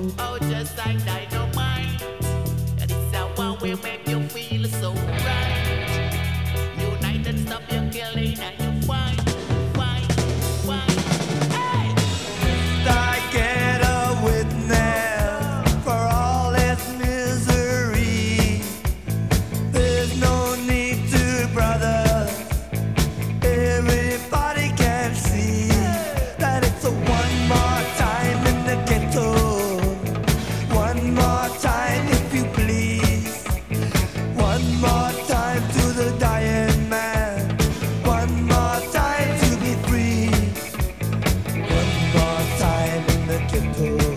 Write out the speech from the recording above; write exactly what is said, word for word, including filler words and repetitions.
Oh, just like dynamite. And it's a one will make you feel so right. United, stop your killing and you fight, fight, fight. Hey! I get a witness for all its misery. There's no need to, brother. Everybody can see that it's a one more time in the ghetto. One more time, if you please. One more time to the dying man. One more time to be free. One more time in the ghetto.